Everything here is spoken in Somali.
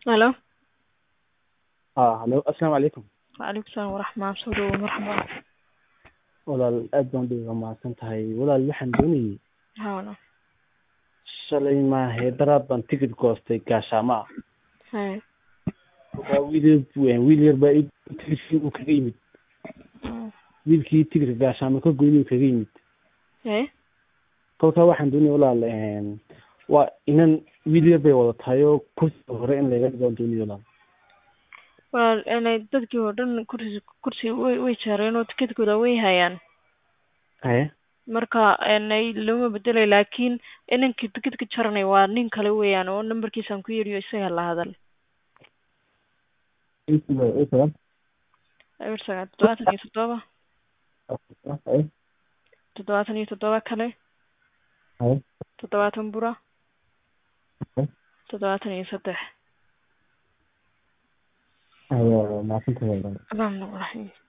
الو. هلو السلام عليكم. وعليكم السلام ورحمة الله ومرحبا. walaal aad baan dhiga mahadsan tahay walaal waxaan doonayay هاونا. shalay maahe daraad baan tigid goostay gaashaamo ah هاي. waa wiil yar baa tigidkii uu kaga yimid wiilkii tigidka gaashaamo ka goynay uu kaga yimid هاي. kolkaa waxaan doonayay walaal waa inan wiil yar bay wada tahay oo kursiga hore in laga dhigo aan doonayay walaal أنا dadkii oo dhan kursi way jaareen oo tikidkooda way hayaan haye marka looma bedelay laakiin inankii tikidka jaranay waa nin kale weeyaan oo nambarkiisaan ku yiriyo isaga la hadal eber sagaal toddobaatan iyo toddoba kale toddobaatan bura toddobaatan iyo saddex. ayo maasantahay Allahumma rahim.